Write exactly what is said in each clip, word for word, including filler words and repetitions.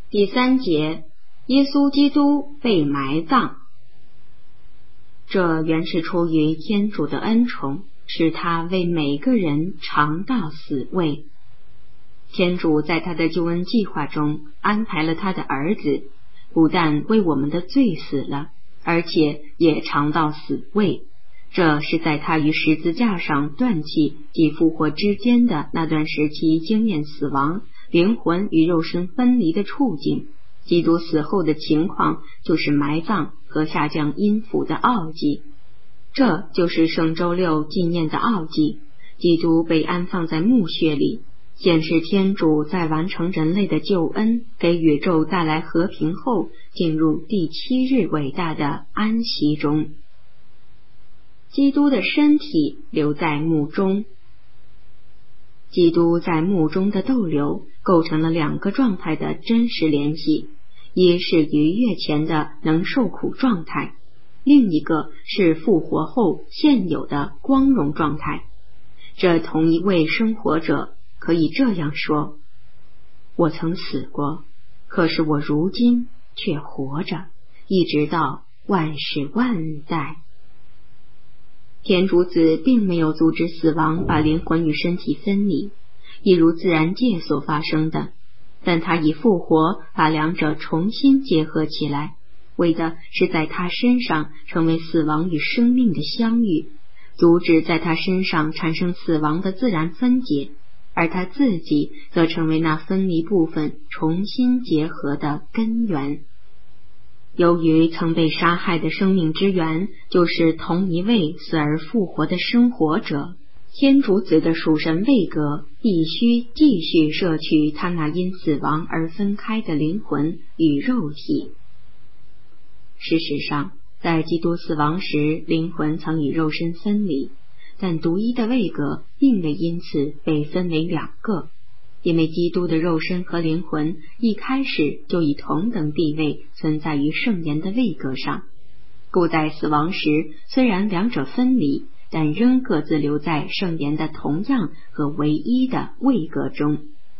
第三节，耶稣基督被埋葬。这原是出于天主的恩宠，使他为每个人尝到死味。天主在他的救恩计划中安排了他的儿子，不但为我们的罪死了，而且也尝到死味。这是在他于十字架上断气及复活之间的那段时期经验死亡、灵魂与肉身分离的处境。基督死后的情况就是埋葬和下降阴府的奥迹。这就是圣周六纪念的奥迹。基督被安放在墓穴里，显示天主在完成人类的救恩，给宇宙带来和平后，进入第七日伟大的安息中。基督的身体留在墓中。基督在墓中的逗留构成了两个状态的真实联系，一是逾越前的能受苦状态，另一个是复活后现有的光荣状态。这同一位生活者可以这样说：我曾死过，可是我如今却活着，一直到万世万代。天主子并没有阻止死亡把灵魂与身体分离，一如自然界所发生的，但他以复活把两者重新结合起来，为的是在他身上成为死亡与生命的相遇，阻止在他身上产生死亡的自然分解，而他自己则成为那分离部分重新结合的根源。由于曾被杀害的生命之源就是同一位死而复活的生活者，天主子的属神位格必须继续摄取他那因死亡而分开的灵魂与肉体。事实上，在基督死亡时，灵魂曾与肉身分离，但独一的位格并未因此被分为两个，因为基督的肉身和灵魂一开始就以同等地位存在于圣言的位格上，故在死亡时虽然两者分离，但仍各自留在圣言的同样和唯一的位格中。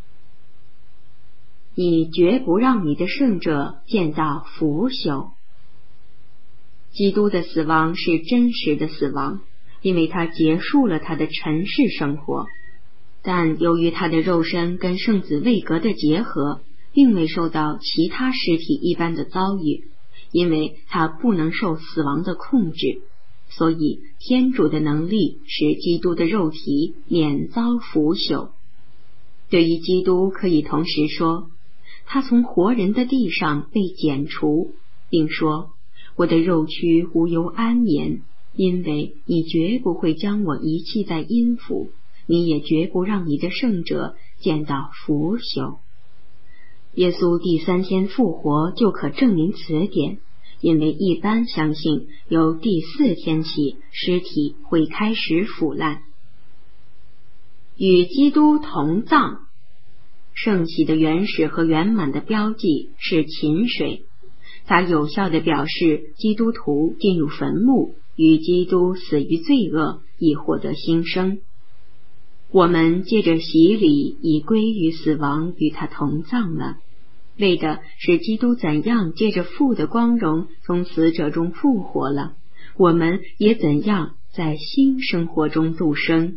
你绝不让你的圣者见到腐朽。基督的死亡是真实的死亡，因为他结束了他的尘世生活，但由于他的肉身跟圣子位格的结合，并未受到其他尸体一般的遭遇，因为他不能受死亡的控制，所以天主的能力使基督的肉体免遭腐朽。对于基督可以同时说，他从活人的地上被剪除，并说，我的肉躯无忧安眠，因为你绝不会将我遗弃在阴府，你也绝不让你的圣者见到腐朽。耶稣第三天复活就可证明此点，因为一般相信由第四天起尸体会开始腐烂。与基督同葬。圣洗的原始和圆满的标记是琴水，它有效地表示基督徒进入坟墓，与基督死于罪恶，以获得新生。我们借着洗礼已归于死亡，与他同葬了，为的是基督怎样借着父的光荣从死者中复活了，我们也怎样在新生活中度生。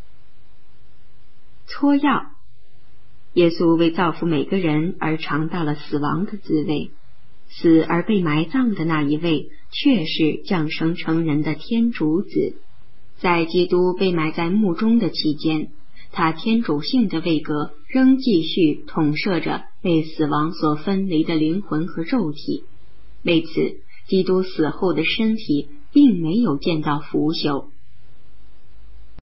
搓药。耶稣为造福每个人而尝到了死亡的滋味，死而被埋葬的那一位却是降生成人的天主子。在基督被埋在墓中的期间，他天主性的位格仍继续统摄着被死亡所分离的灵魂和肉体，为此基督死后的身体并没有见到腐朽，